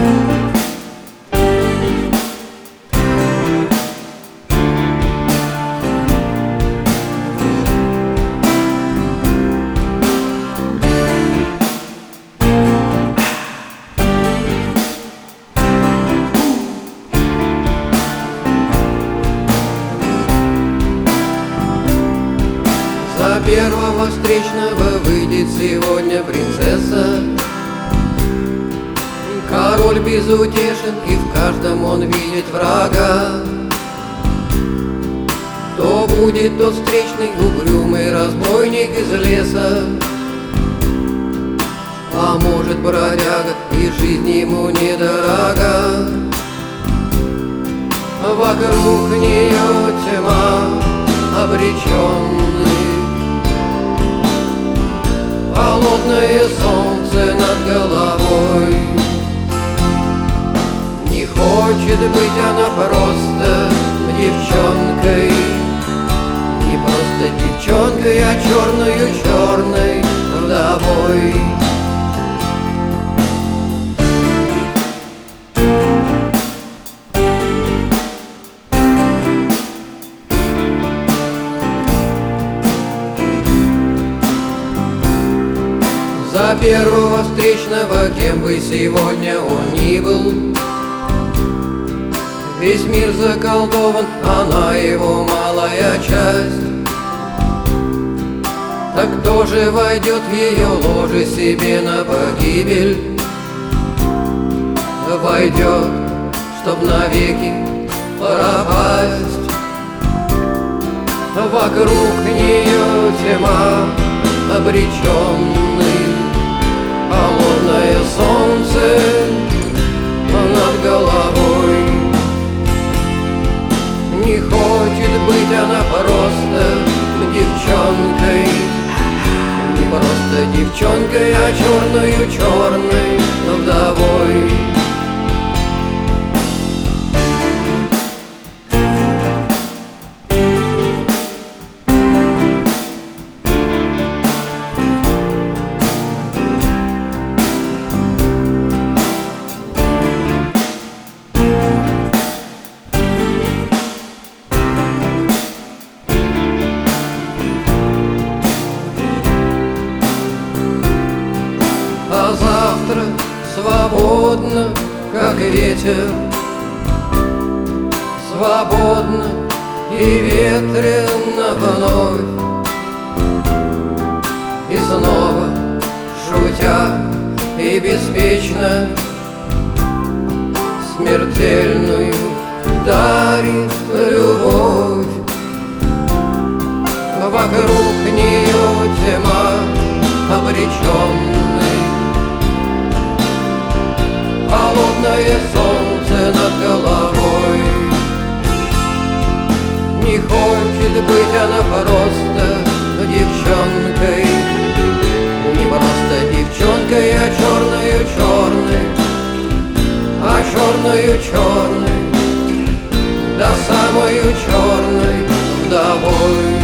За первого встречного выйдет сегодня принцесса. Король безутешен, и в каждом он видит врага. Кто будет тот встречный угрюмый разбойник из леса? А может, бродяга, и жизнь ему недорога. Вокруг нее тьма, обреченный. Холодное солнце над головой. Не хочет быть она просто девчонкой. Не просто девчонкой, а черной вдовой. За первого встречного, кем бы сегодня он ни был, весь мир заколдован, она его малая часть. Так кто же войдет в ее ложе себе на погибель? Войдет, чтоб навеки пропасть. Вокруг нее тьма, обреченный. Холодное солнце над головой. Не хочет быть она просто девчонкой. Не просто девчонкой, а черной вдовой. А завтра свободно, как ветер, свободно и ветрено вновь. И снова, шутя и беспечно, смертельную дарит любовь. Вокруг нее тьма, обреченный. Холодное солнце над головой. Не хочет быть она просто девчонкой. Не просто девчонкой, а черной, да самою черной вдовой.